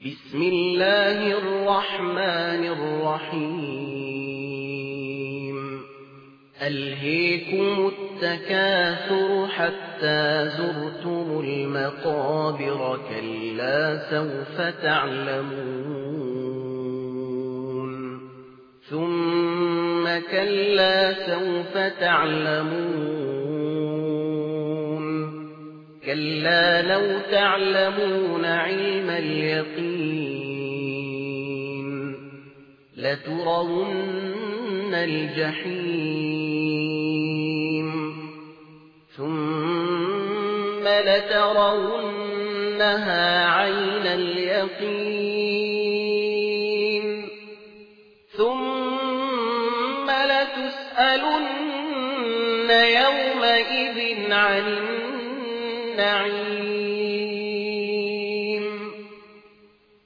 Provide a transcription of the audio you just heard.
بسم الله الرحمن الرحيم ألهيكم التكاثر حتى زرتم المقابر كلا سوف تعلمون ثم كلا سوف تعلمون كلا لو تعلمون علم اليقين لترون الجحيم ثم لترونها عين اليقين ثم لتسألن يومئذ عن النعيم